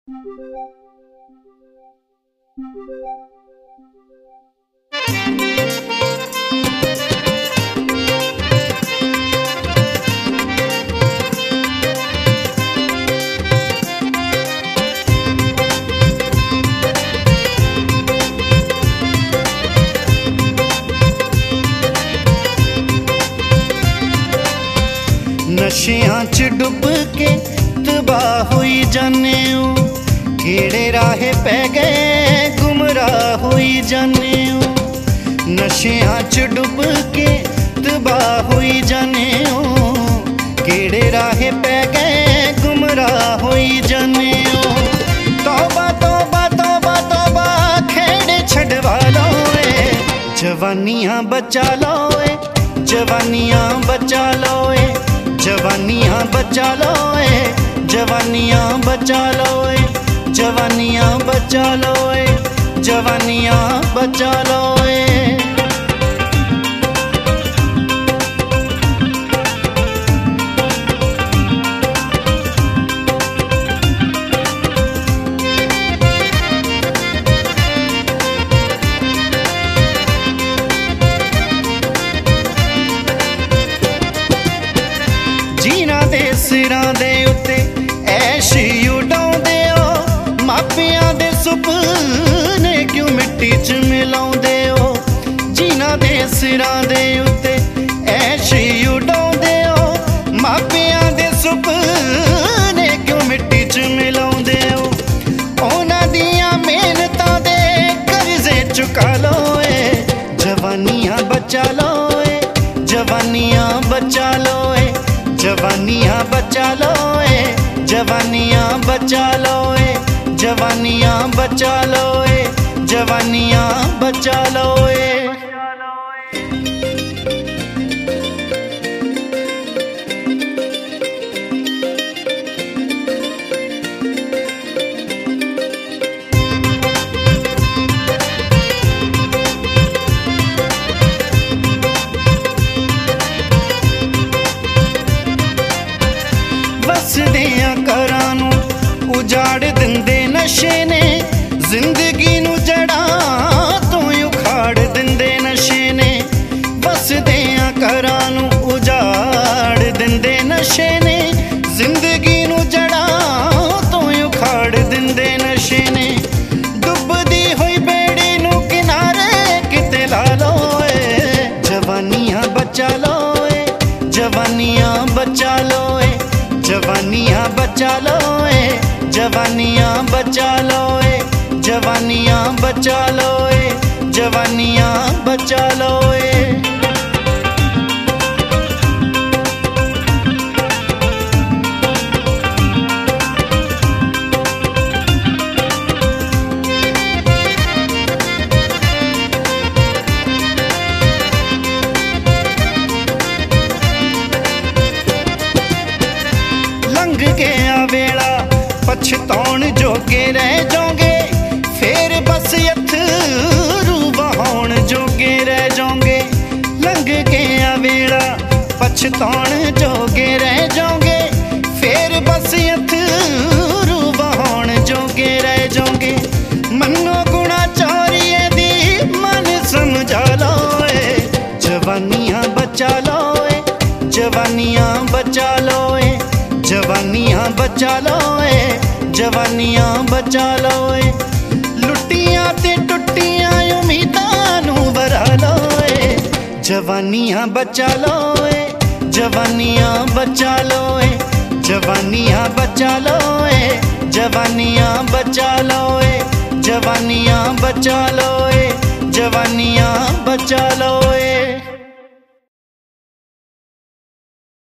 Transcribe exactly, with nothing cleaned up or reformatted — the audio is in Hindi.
नशियां च डुब के तबाह हुई जाने हो, केड़े राहे पै गए गुमराह हुई जाने हो। नशियां च डुब के तबाह हुई जाने हो, केड़े राहे पै गए गुमराह हुई जाने हो। तौबा तौबा तौबा तौबा खेड़े छड़वा लो ए, जवानियां बचा लो ए, जवानियां बचा लो ए, जवानियां बचा लो ए, जवानियां बचा लो ए, जवानियां बचा लो ए, जवानियां बचा लो ए। जीना दे सिरां दे उत्ते ऐशी उडाउंदे हो, मापियां दे सुपने क्यों मिट्टी च मिलाउंदे हो। जीना दे सिरां दे उत्ते ऐशी उडाउंदे हो, मापियां दे सुपने क्यों मिट्टी च मिलाउंदे हो। उन्हां दियां मेहनतां दे कर्जे चुका लो ए, जवानियां बचा लो ए, जवानियां बचा लो ए, जवानियां बचा लो ए, जवानियां बचा लो ए, जवानियां बचा लो ए, जवानियां बचा लो ए। वसदियां घरां नूं उजाड़ दिंदे नशे ने, जिंदगी नूं जड़ां तों उखाड़ दिंदे नशे ने। वसदियां घरां नूं उजाड़ दिंदे नशे ने, जिंदगी नूं जड़ां तों उखाड़ दिंदे नशे ने। डुबदी हुई बेड़ी नूं किनारे किते ला लो ए, जवानियां बचा लो ए, जवानियां बचा लो ए, जवानियां बचा लो ए, जवानियां बचा लो ए, जवानियां बचा लो ए, जवानियां बचा लो ए। लंघ गया वेला पछताउण जोगे रह जाओगे, फेर बस अथरू बहाउण जोगे रह जाओगे। लंघ गया वेला पछताउण जोगे रह जाओगे, फेर बस अथरू बहाउण जोगे रह जाओगे। मनो गुणा चोरिए दी मन समझा लो ए, जवानियां बचा लो ए, जवानियां बचा लो ए, जवानियां बचा लो ए, जवानियां बचा लो ए। लुटियां ते टुटियां उम्मीदां नूं भरा लो ए, जवानियां बचा लो ए, जवानियां बचा लो ए, जवानियां बचा लो ए, जवानियां बचा लो ए, जवानियां बचा लो।